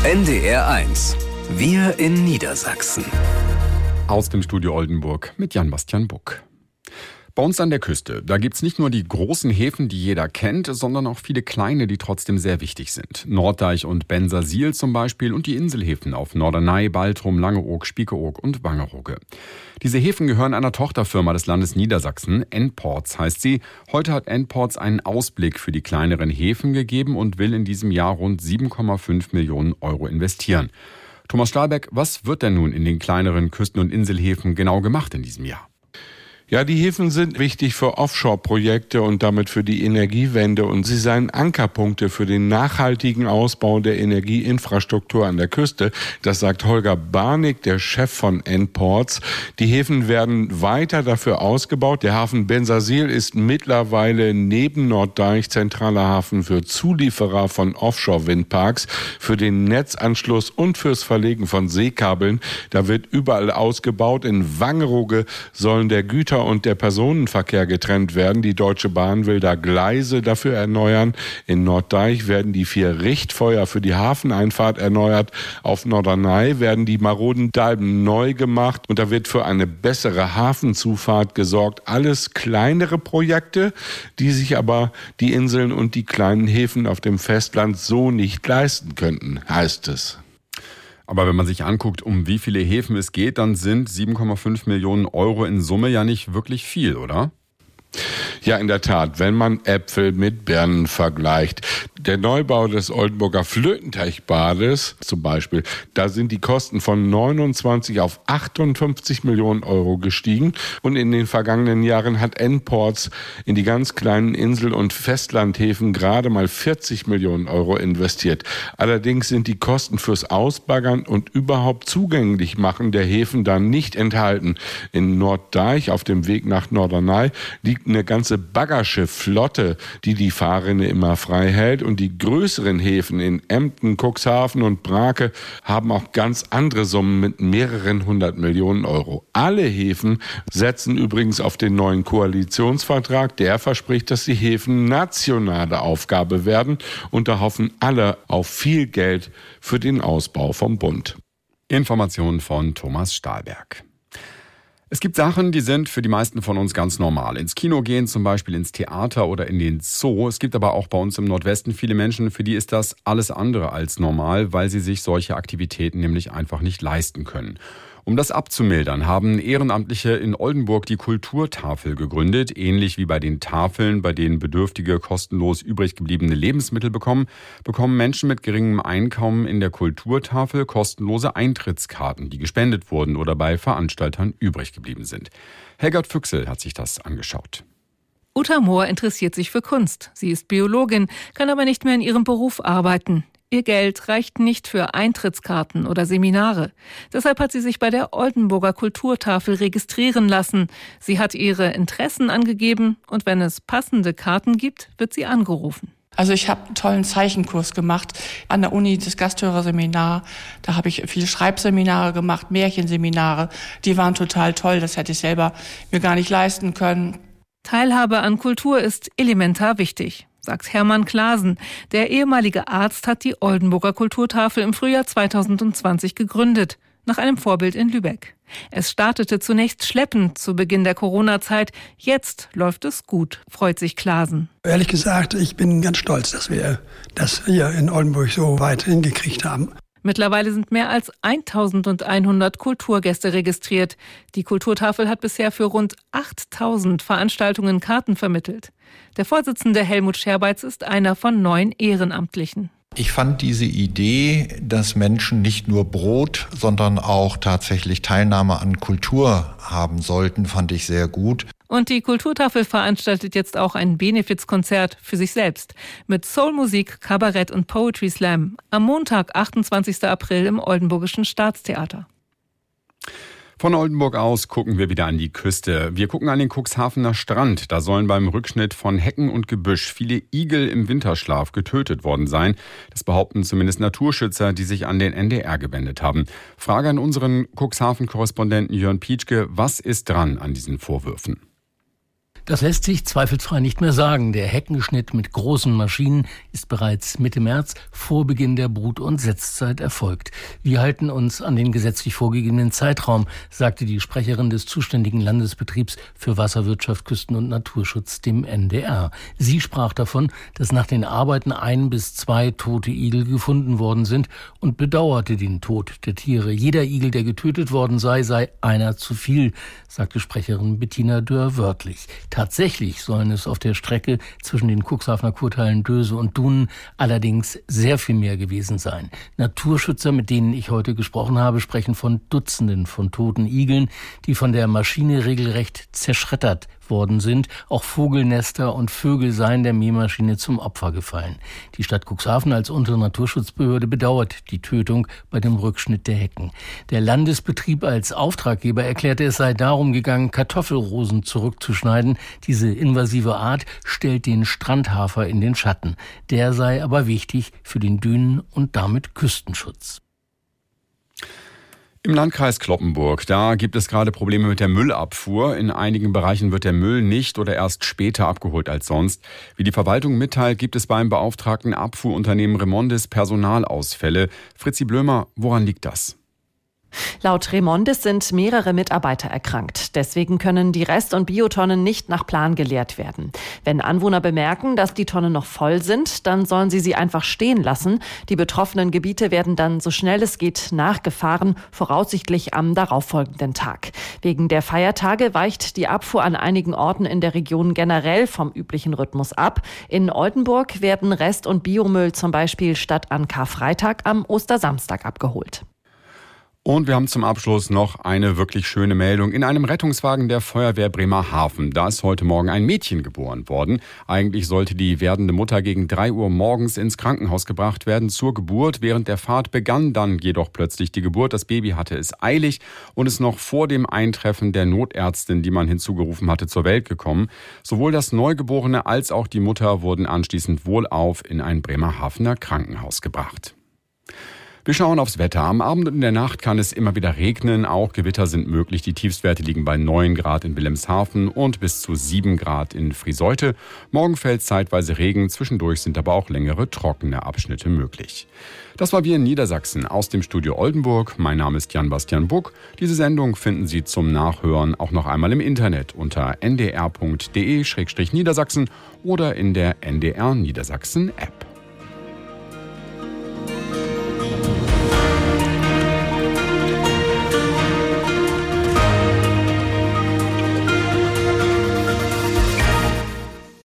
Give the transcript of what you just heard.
NDR1. Wir in Niedersachsen. Aus dem Studio Oldenburg mit Jan-Bastian Buck. Bei uns an der Küste, da gibt's nicht nur die großen Häfen, die jeder kennt, sondern auch viele kleine, die trotzdem sehr wichtig sind. Norddeich und Bensersiel zum Beispiel und die Inselhäfen auf Norderney, Baltrum, Langeoog, Spiekeroog und Wangerooge. Diese Häfen gehören einer Tochterfirma des Landes Niedersachsen, N-Ports heißt sie. Heute hat N-Ports einen Ausblick für die kleineren Häfen gegeben und will in diesem Jahr rund 7,5 Millionen Euro investieren. Thomas Stahlbeck, was wird denn nun in den kleineren Küsten- und Inselhäfen genau gemacht in diesem Jahr? Ja, die Häfen sind wichtig für Offshore-Projekte und damit für die Energiewende und sie seien Ankerpunkte für den nachhaltigen Ausbau der Energieinfrastruktur an der Küste. Das sagt Holger Barnig, der Chef von N-Ports. Die Häfen werden weiter dafür ausgebaut. Der Hafen Bensersiel ist mittlerweile neben Norddeich zentraler Hafen für Zulieferer von Offshore-Windparks, für den Netzanschluss und fürs Verlegen von Seekabeln. Da wird überall ausgebaut. In Wangerooge sollen der Güter- und der Personenverkehr getrennt werden. Die Deutsche Bahn will da Gleise dafür erneuern. In Norddeich werden die 4 Richtfeuer für die Hafeneinfahrt erneuert. Auf Norderney werden die maroden Dalben neu gemacht und da wird für eine bessere Hafenzufahrt gesorgt. Alles kleinere Projekte, die sich aber die Inseln und die kleinen Häfen auf dem Festland so nicht leisten könnten, heißt es. Aber wenn man sich anguckt, um wie viele Häfen es geht, dann sind 7,5 Millionen Euro in Summe ja nicht wirklich viel, oder? Ja, in der Tat, wenn man Äpfel mit Birnen vergleicht. Der Neubau des Oldenburger Flötenteichbades zum Beispiel, da sind die Kosten von 29 auf 58 Millionen Euro gestiegen. Und in den vergangenen Jahren hat N-Ports in die ganz kleinen Insel- und Festlandhäfen gerade mal 40 Millionen Euro investiert. Allerdings sind die Kosten fürs Ausbaggern und überhaupt zugänglich machen der Häfen da nicht enthalten. In Norddeich auf dem Weg nach Norderney liegt eine ganze Baggerschiffflotte, die Fahrrinne immer frei hält. Und die größeren Häfen in Emden, Cuxhaven und Brake haben auch ganz andere Summen mit mehreren 100 Millionen Euro. Alle Häfen setzen übrigens auf den neuen Koalitionsvertrag. Der verspricht, dass die Häfen nationale Aufgabe werden. Und da hoffen alle auf viel Geld für den Ausbau vom Bund. Informationen von Thomas Stahlberg. Es gibt Sachen, die sind für die meisten von uns ganz normal. Ins Kino gehen, zum Beispiel ins Theater oder in den Zoo. Es gibt aber auch bei uns im Nordwesten viele Menschen, für die ist das alles andere als normal, weil sie sich solche Aktivitäten nämlich einfach nicht leisten können. Um das abzumildern, haben Ehrenamtliche in Oldenburg die Kulturtafel gegründet. Ähnlich wie bei den Tafeln, bei denen Bedürftige kostenlos übrig gebliebene Lebensmittel bekommen Menschen mit geringem Einkommen in der Kulturtafel kostenlose Eintrittskarten, die gespendet wurden oder bei Veranstaltern übrig geblieben sind. Helgert Füchsel hat sich das angeschaut. Uta Mohr interessiert sich für Kunst. Sie ist Biologin, kann aber nicht mehr in ihrem Beruf arbeiten. Ihr Geld reicht nicht für Eintrittskarten oder Seminare. Deshalb hat sie sich bei der Oldenburger Kulturtafel registrieren lassen. Sie hat ihre Interessen angegeben und wenn es passende Karten gibt, wird sie angerufen. Also ich habe einen tollen Zeichenkurs gemacht an der Uni, das Gasthörerseminar. Da habe ich viele Schreibseminare gemacht, Märchenseminare. Die waren total toll, das hätte ich selber mir gar nicht leisten können. Teilhabe an Kultur ist elementar wichtig, sagt Hermann Klaasen. Der ehemalige Arzt hat die Oldenburger Kulturtafel im Frühjahr 2020 gegründet, nach einem Vorbild in Lübeck. Es startete zunächst schleppend zu Beginn der Corona-Zeit. Jetzt läuft es gut, freut sich Klaasen. Ehrlich gesagt, ich bin ganz stolz, dass wir das hier in Oldenburg so weit hingekriegt haben. Mittlerweile sind mehr als 1100 Kulturgäste registriert. Die Kulturtafel hat bisher für rund 8000 Veranstaltungen Karten vermittelt. Der Vorsitzende Helmut Scherbeitz ist einer von 9 Ehrenamtlichen. Ich fand diese Idee, dass Menschen nicht nur Brot, sondern auch tatsächlich Teilnahme an Kultur haben sollten, fand ich sehr gut. Und die Kulturtafel veranstaltet jetzt auch ein Benefizkonzert für sich selbst mit Soulmusik, Kabarett und Poetry Slam am Montag, 28. April im Oldenburgischen Staatstheater. Von Oldenburg aus gucken wir wieder an die Küste. Wir gucken an den Cuxhavener Strand. Da sollen beim Rückschnitt von Hecken und Gebüsch viele Igel im Winterschlaf getötet worden sein. Das behaupten zumindest Naturschützer, die sich an den NDR gewendet haben. Frage an unseren Cuxhaven-Korrespondenten Jörn Pietschke, was ist dran an diesen Vorwürfen? Das lässt sich zweifelsfrei nicht mehr sagen. Der Heckenschnitt mit großen Maschinen ist bereits Mitte März vor Beginn der Brut- und Setzzeit erfolgt. Wir halten uns an den gesetzlich vorgegebenen Zeitraum, sagte die Sprecherin des zuständigen Landesbetriebs für Wasserwirtschaft, Küsten- und Naturschutz, dem NDR. Sie sprach davon, dass nach den Arbeiten 1 bis 2 tote Igel gefunden worden sind und bedauerte den Tod der Tiere. Jeder Igel, der getötet worden sei einer zu viel, sagte Sprecherin Bettina Dörr wörtlich. Tatsächlich sollen es auf der Strecke zwischen den Cuxhavener Kurteilen Döse und Dunen allerdings sehr viel mehr gewesen sein. Naturschützer, mit denen ich heute gesprochen habe, sprechen von Dutzenden von toten Igeln, die von der Maschine regelrecht zerschreddert worden sind. Auch Vogelnester und Vögel seien der Mähmaschine zum Opfer gefallen. Die Stadt Cuxhaven als untere Naturschutzbehörde bedauert die Tötung bei dem Rückschnitt der Hecken. Der Landesbetrieb als Auftraggeber erklärte, es sei darum gegangen, Kartoffelrosen zurückzuschneiden. Diese invasive Art stellt den Strandhafer in den Schatten. Der sei aber wichtig für den Dünen- und damit Küstenschutz. Im Landkreis Cloppenburg, da gibt es gerade Probleme mit der Müllabfuhr. In einigen Bereichen wird der Müll nicht oder erst später abgeholt als sonst. Wie die Verwaltung mitteilt, gibt es beim beauftragten Abfuhrunternehmen Remondis Personalausfälle. Fritzi Blömer, woran liegt das? Laut Remondis sind mehrere Mitarbeiter erkrankt. Deswegen können die Rest- und Biotonnen nicht nach Plan geleert werden. Wenn Anwohner bemerken, dass die Tonnen noch voll sind, dann sollen sie einfach stehen lassen. Die betroffenen Gebiete werden dann so schnell es geht nachgefahren, voraussichtlich am darauffolgenden Tag. Wegen der Feiertage weicht die Abfuhr an einigen Orten in der Region generell vom üblichen Rhythmus ab. In Oldenburg werden Rest- und Biomüll zum Beispiel statt an Karfreitag am Ostersamstag abgeholt. Und wir haben zum Abschluss noch eine wirklich schöne Meldung. In einem Rettungswagen der Feuerwehr Bremerhaven, da ist heute Morgen ein Mädchen geboren worden. Eigentlich sollte die werdende Mutter gegen 3 Uhr morgens ins Krankenhaus gebracht werden zur Geburt. Während der Fahrt begann dann jedoch plötzlich die Geburt. Das Baby hatte es eilig und ist noch vor dem Eintreffen der Notärztin, die man hinzugerufen hatte, zur Welt gekommen. Sowohl das Neugeborene als auch die Mutter wurden anschließend wohlauf in ein Bremerhavener Krankenhaus gebracht. Wir schauen aufs Wetter. Am Abend und in der Nacht kann es immer wieder regnen. Auch Gewitter sind möglich. Die Tiefstwerte liegen bei 9 Grad in Wilhelmshaven und bis zu 7 Grad in Friseute. Morgen fällt zeitweise Regen. Zwischendurch sind aber auch längere trockene Abschnitte möglich. Das war Wir in Niedersachsen aus dem Studio Oldenburg. Mein Name ist Jan-Bastian Buck. Diese Sendung finden Sie zum Nachhören auch noch einmal im Internet unter ndr.de/Niedersachsen oder in der NDR Niedersachsen App.